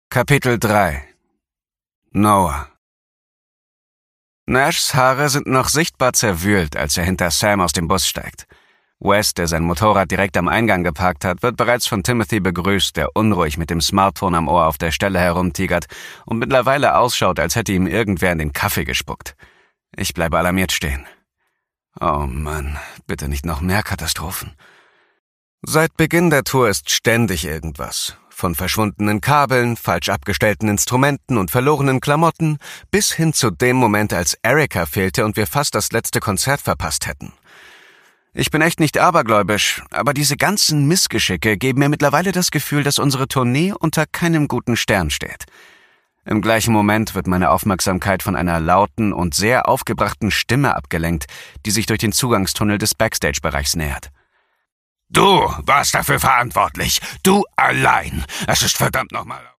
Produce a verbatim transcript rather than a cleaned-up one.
Kapitel drei. Noah. Nashs Haare sind noch sichtbar zerwühlt, als er hinter Sam aus dem Bus steigt. Wes, der sein Motorrad direkt am Eingang geparkt hat, wird bereits von Timothy begrüßt, der unruhig mit dem Smartphone am Ohr auf der Stelle herumtigert und mittlerweile ausschaut, als hätte ihm irgendwer in den Kaffee gespuckt. Ich bleibe alarmiert stehen. Oh Mann, bitte nicht noch mehr Katastrophen. Seit Beginn der Tour ist ständig irgendwas. Von verschwundenen Kabeln, falsch abgestellten Instrumenten und verlorenen Klamotten bis hin zu dem Moment, als Erika fehlte und wir fast das letzte Konzert verpasst hätten. Ich bin echt nicht abergläubisch, aber diese ganzen Missgeschicke geben mir mittlerweile das Gefühl, dass unsere Tournee unter keinem guten Stern steht. Im gleichen Moment wird meine Aufmerksamkeit von einer lauten und sehr aufgebrachten Stimme abgelenkt, die sich durch den Zugangstunnel des Backstage-Bereichs nähert. Du warst dafür verantwortlich. Du allein. Es ist verdammt nochmal...